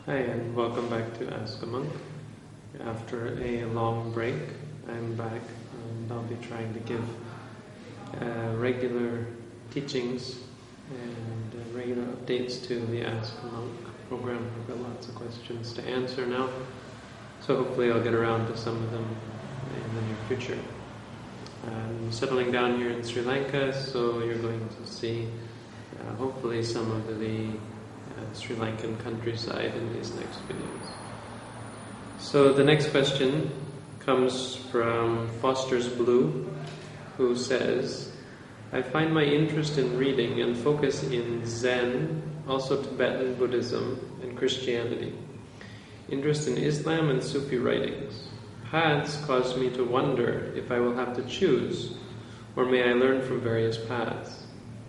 Hi, and welcome back to Ask a Monk. After a long break, I'm back, and I'll be trying to give regular teachings and regular updates to the Ask a Monk program. I've got lots of questions to answer now, so hopefully I'll get around to some of them in the near future. I'm settling down here in Sri Lanka, so you're going to see hopefully some of the Sri Lankan countryside in these next videos. So the next question comes from Foster's Blue, who says, I find my interest in reading and focus in Zen, also Tibetan Buddhism and Christianity. Interest in Islam and Sufi writings. Paths cause me to wonder if I will have to choose, or may I learn from various paths.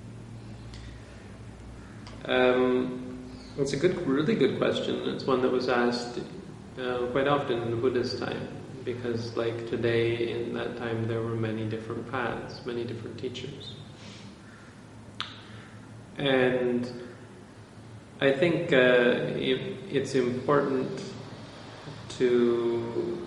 It's a really good question. It's one that was asked quite often in the Buddha's time, because like today, in that time, there were many different paths, many different teachers. And I think it's important to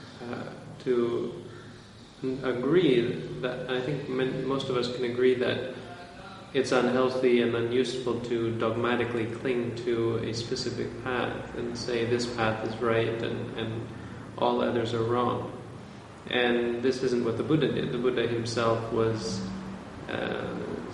agree that, I think most of us can agree that it's unhealthy and unuseful to dogmatically cling to a specific path and say this path is right and all others are wrong. And this isn't what the Buddha did. The Buddha himself was a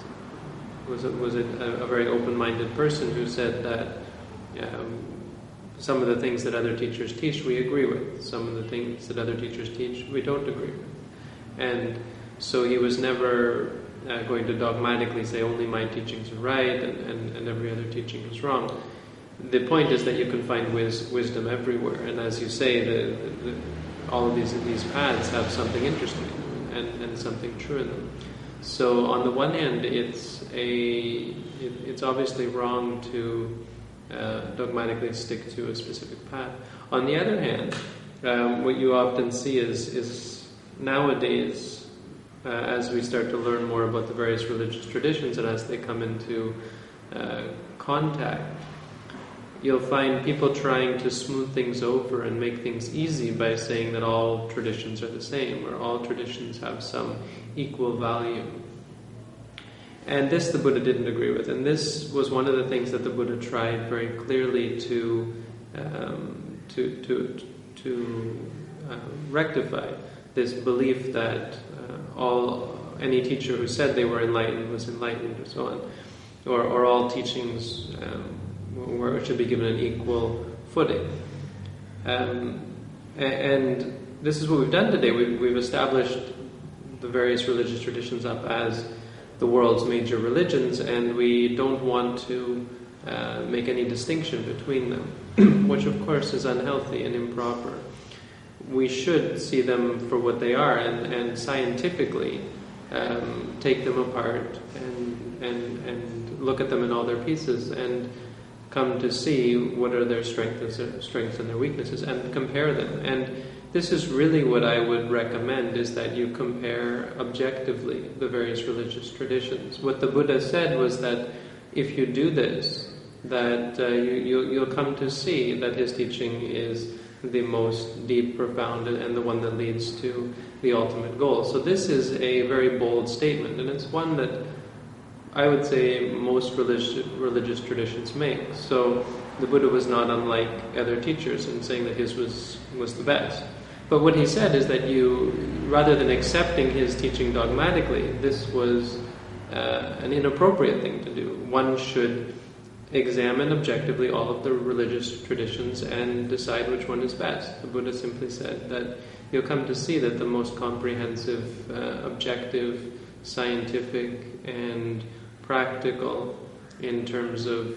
very open-minded person who said that some of the things that other teachers teach we agree with. Some of the things that other teachers teach we don't agree with. And so he was never going to dogmatically say only my teachings are right and every other teaching is wrong. The point is that you can find wisdom everywhere, and as you say, all of these paths have something interesting in them and something true in them. So on the one hand, it's obviously wrong to dogmatically stick to a specific path. On the other hand, what you often see is nowadays, as we start to learn more about the various religious traditions and as they come into contact, you'll find people trying to smooth things over and make things easy by saying that all traditions are the same, or all traditions have some equal value. And this the Buddha didn't agree with, and this was one of the things that the Buddha tried very clearly to rectify, this belief that any teacher who said they were enlightened was enlightened, or so on, or all teachings should be given an equal footing. And this is what we've done today. We've established the various religious traditions up as the world's major religions, and we don't want to make any distinction between them, which of course is unhealthy and improper. We should see them for what they are and scientifically take them apart and look at them in all their pieces and come to see what are their strengths and their weaknesses and compare them. And this is really what I would recommend, is that you compare objectively the various religious traditions. What the Buddha said was that if you do this, that you'll come to see that his teaching is the most deep, profound, and the one that leads to the ultimate goal. So this is a very bold statement, and it's one that I would say most religious traditions make. So the Buddha was not unlike other teachers in saying that his was the best. But what he said is that rather than accepting his teaching dogmatically, this was an inappropriate thing to do. One should examine objectively all of the religious traditions and decide which one is best. The Buddha simply said that you'll come to see that the most comprehensive, objective, scientific, and practical in terms of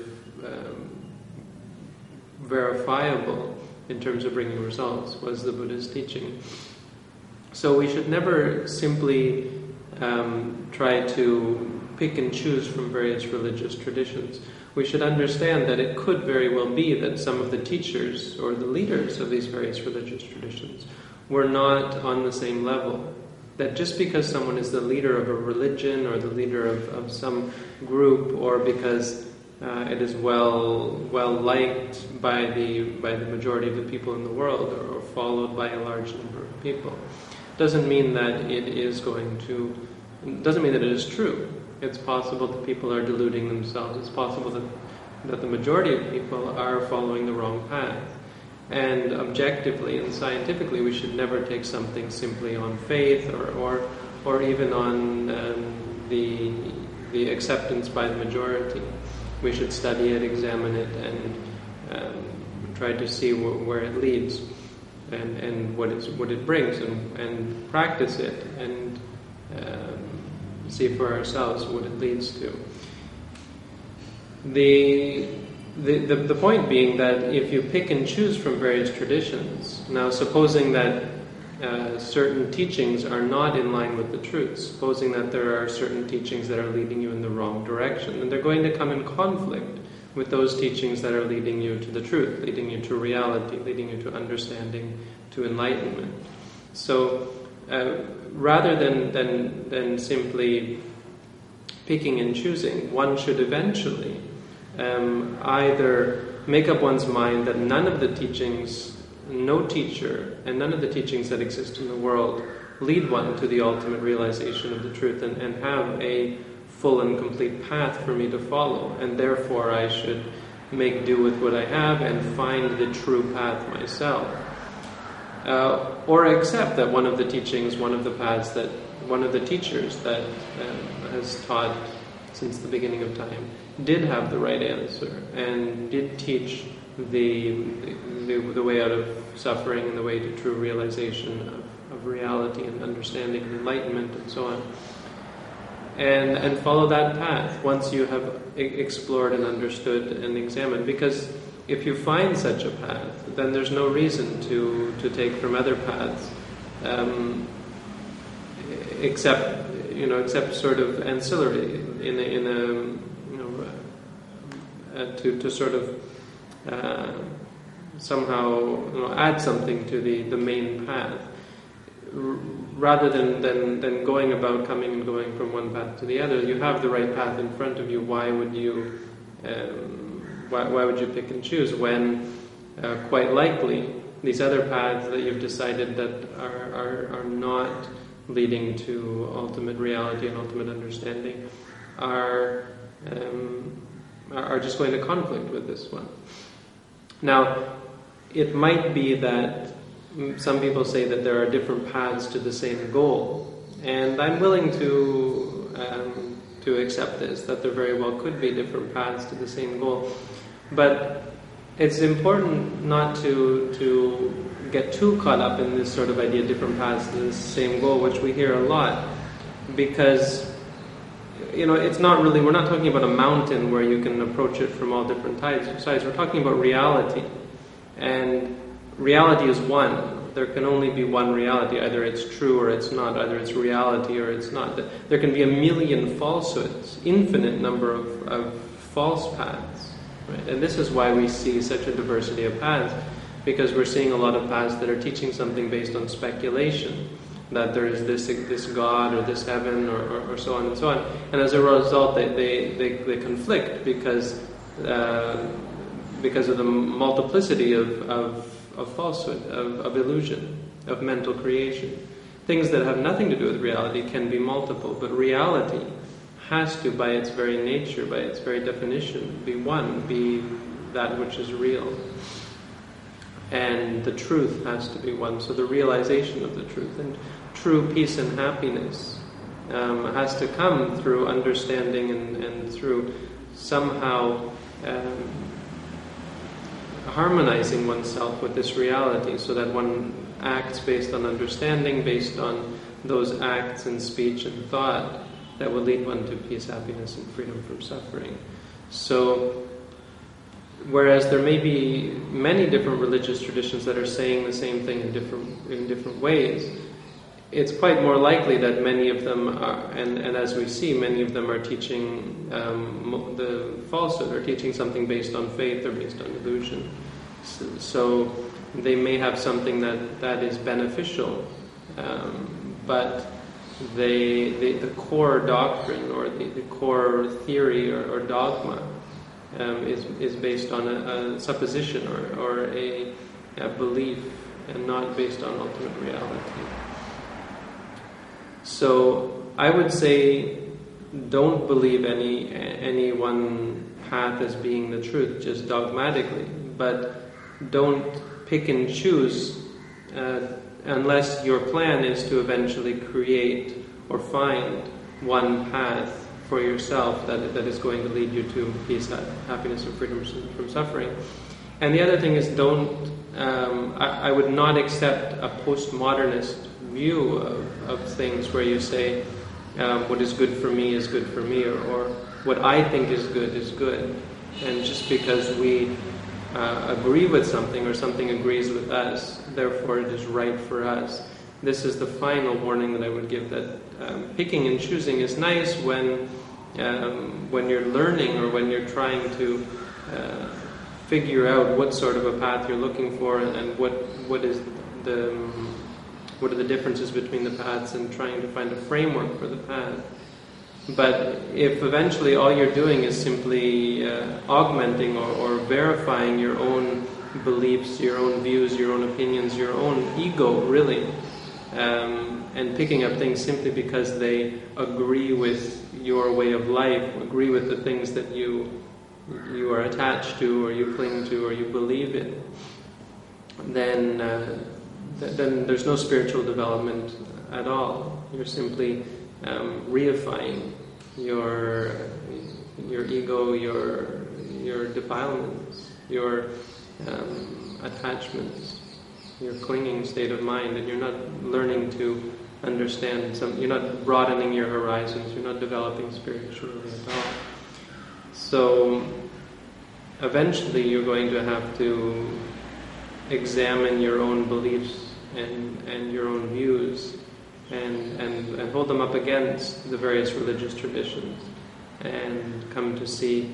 verifiable in terms of bringing results was the Buddha's teaching. So we should never simply try to pick and choose from various religious traditions. We should understand that it could very well be that some of the teachers or the leaders of these various religious traditions were not on the same level. That just because someone is the leader of a religion or the leader of some group, or because it is well liked by the majority of the people in the world, or followed by a large number of people. Doesn't mean that it is doesn't mean that it is true. It's possible that people are deluding themselves. It's possible that the majority of people are following the wrong path. And objectively and scientifically, we should never take something simply on faith or even on the acceptance by the majority. We should study it, examine it, and try to see where it leads and what it brings, and practice it, and see for ourselves what it leads to. The point being that if you pick and choose from various traditions, now supposing that certain teachings are not in line with the truth, supposing that there are certain teachings that are leading you in the wrong direction, then they're going to come in conflict with those teachings that are leading you to the truth, leading you to reality, leading you to understanding, to enlightenment. So rather than simply picking and choosing, one should eventually either make up one's mind that none of the teachings, no teacher, and none of the teachings that exist in the world lead one to the ultimate realization of the truth, and have a full and complete path for me to follow, and therefore I should make do with what I have and find the true path myself. Or accept that one of the teachings, one of the paths, that one of the teachers that has taught since the beginning of time did have the right answer and did teach the way out of suffering and the way to true realization of reality and understanding and enlightenment and so on. And follow that path once you have explored and understood and examined. Because if you find such a path, then there's no reason to take from other paths, except sort of ancillary to sort of somehow add something to the main path, rather than going about coming and going from one path to the other. You have the right path in front of you. Why would you pick and choose when quite likely these other paths that you've decided that are not leading to ultimate reality and ultimate understanding are just going to conflict with this one? Now, it might be that some people say that there are different paths to the same goal, and I'm willing to accept this, that there very well could be different paths to the same goal. But it's important not to get too caught up in this sort of idea, different paths to the same goal, which we hear a lot, because it's not really, we're not talking about a mountain where you can approach it from all different sides. We're talking about reality, and reality is one. There can only be one reality. Either it's true or it's not. Either it's reality or it's not. There can be a million falsehoods, infinite number of false paths. Right? And this is why we see such a diversity of paths, because we're seeing a lot of paths that are teaching something based on speculation, that there is this God or this heaven or so on and so on. And as a result, they conflict because of the multiplicity of falsehood, of illusion, of mental creation. Things that have nothing to do with reality can be multiple, but reality has to, by its very nature, by its very definition, be one, be that which is real. And the truth has to be one, so the realization of the truth and true peace and happiness has to come through understanding and through somehow harmonizing oneself with this reality, so that one acts based on understanding, based on those acts and speech and thought that will lead one to peace, happiness, and freedom from suffering. So, whereas there may be many different religious traditions that are saying the same thing in different ways, it's quite more likely that many of them are, and as we see, many of them are teaching the falsehood, or teaching something based on faith or based on illusion. So they may have something that is beneficial, but the core doctrine or the core theory or dogma is based on a supposition or a belief, and not based on ultimate reality. So I would say, don't believe any one path as being the truth, just dogmatically, but don't pick and choose unless your plan is to eventually create or find one path for yourself that is going to lead you to peace, happiness, and freedom from suffering. And the other thing is, I would not accept a postmodernist view of things where you say, what is good for me is good for me, or what I think is good. And just because we agree with something or something agrees with us, therefore it is right for us. This is the final warning that I would give, that picking and choosing is nice when you're learning or when you're trying to figure out what sort of a path you're looking for, and what are the differences between the paths, and trying to find a framework for the path. But if eventually all you're doing is simply augmenting or verifying your own beliefs, your own views, your own opinions, your own ego, really, and picking up things simply because they agree with your way of life, agree with the things that you are attached to, or you cling to, or you believe in, then there's no spiritual development at all. You're simply reifying your ego, your defilements, your attachments, your clinging state of mind, and you're not learning to understand you're not broadening your horizons, you're not developing spiritually at all. So eventually you're going to have to examine your own beliefs and your own views, and hold them up against the various religious traditions, and come to see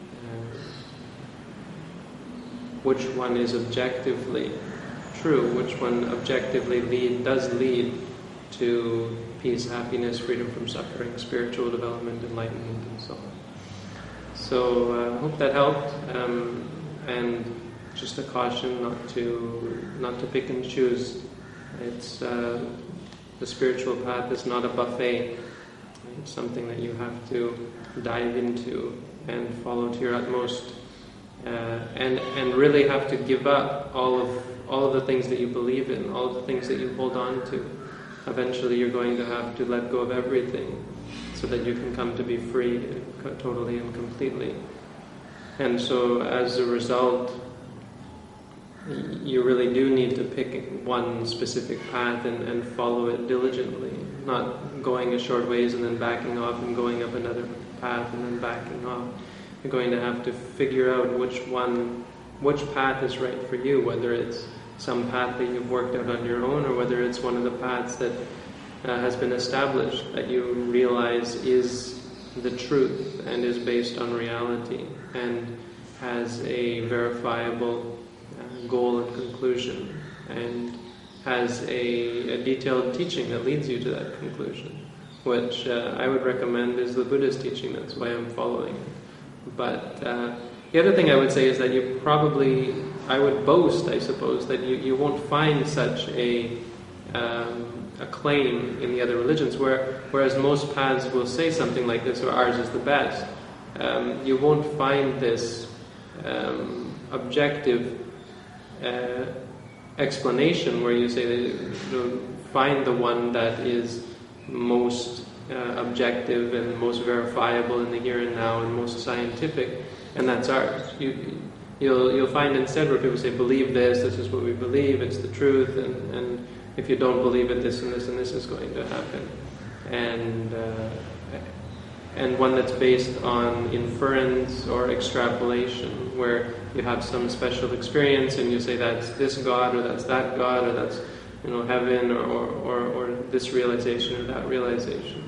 which one is objectively true, which one objectively does lead to peace, happiness, freedom from suffering, spiritual development, enlightenment, and so on. So I hope that helped, and just a caution not to pick and choose. It's the spiritual path is not a buffet. It's something that you have to dive into and follow to your utmost, and really have to give up all of the things that you believe in, all of the things that you hold on to. Eventually you're going to have to let go of everything so that you can come to be free totally and completely. And so as a result, you really do need to pick one specific path and follow it diligently, not going a short ways and then backing off and going up another path and then backing off. You're going to have to figure out which path is right for you, whether it's some path that you've worked out on your own, or whether it's one of the paths that has been established, that you realize is the truth and is based on reality and has a verifiable goal and conclusion, and has a detailed teaching that leads you to that conclusion, which I would recommend is the Buddha's teaching. That's why I'm following it. But the other thing I would say is that I would boast, I suppose, that you won't find such a claim in the other religions, whereas most paths will say something like this, or ours is the best. You won't find this objective explanation where you say that find the one that is most objective and most verifiable in the here and now and most scientific, and that's ours. You'll find instead where people say, believe this is what we believe, it's the truth, and if you don't believe it, this and this and this is going to happen. And one that's based on inference or extrapolation, where you have some special experience and you say that's this God, or that's that God, or that's heaven, or this realization or that realization.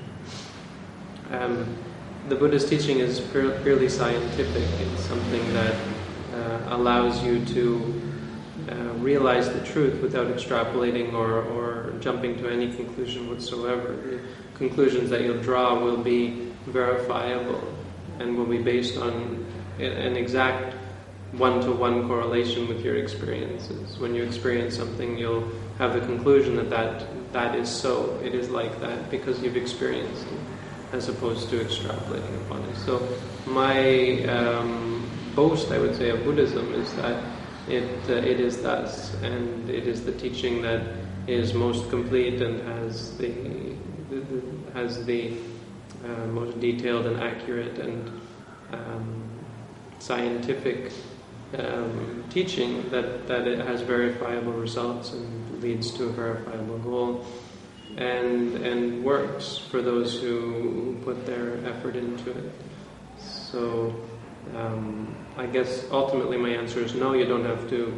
The Buddha's teaching is purely scientific. It's something that allows you to realize the truth without extrapolating or jumping to any conclusion whatsoever. The conclusions that you'll draw will be verifiable and will be based on an exact one-to-one correlation with your experiences. When you experience something, you'll have the conclusion that is so. It is like that because you've experienced it, as opposed to extrapolating upon it. So my boast, I would say, of Buddhism is that it is thus, and it is the teaching that is most complete and has the most detailed and accurate and scientific teaching that it has verifiable results and leads to a verifiable goal, and works for those who put their effort into it. So I guess ultimately my answer is no. You don't have to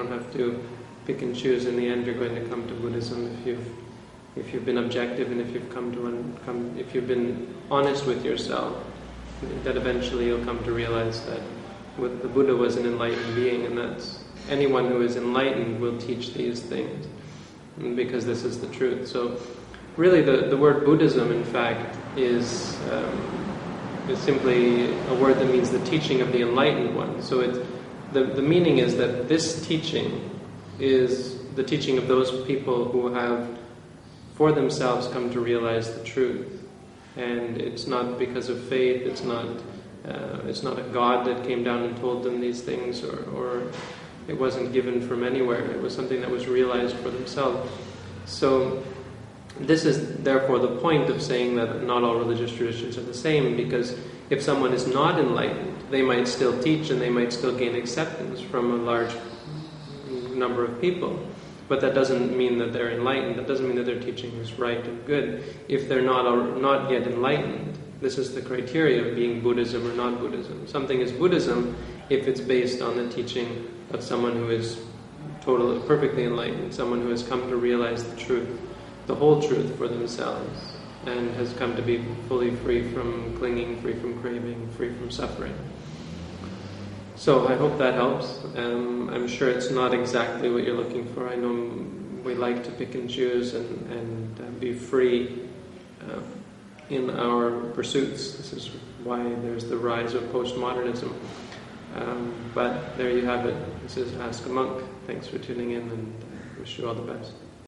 pick and choose. In the end, you're going to come to Buddhism if you've been objective and if you've been honest with yourself. That eventually you'll come to realize that the Buddha was an enlightened being, and that's anyone who is enlightened will teach these things, because this is the truth. So really the word Buddhism, in fact, is simply a word that means the teaching of the enlightened one. So the meaning is that this teaching is the teaching of those people who have for themselves come to realize the truth. And it's not because of faith, it's not a God that came down and told them these things, or it wasn't given from anywhere. It was something that was realized for themselves. So this is therefore the point of saying that not all religious traditions are the same, because if someone is not enlightened, they might still teach and they might still gain acceptance from a large number of people. But that doesn't mean that they're enlightened. That doesn't mean that their teaching is right and good. If they're not yet enlightened, this is the criteria of being Buddhism or not Buddhism. Something is Buddhism if it's based on the teaching of someone who is perfectly enlightened, someone who has come to realize the truth, the whole truth for themselves, and has come to be fully free from clinging, free from craving, free from suffering. So I hope that helps. I'm sure it's not exactly what you're looking for. I know we like to pick and choose and be free in our pursuits. This is why there's the rise of postmodernism. But there you have it. This is Ask a Monk. Thanks for tuning in, and I wish you all the best.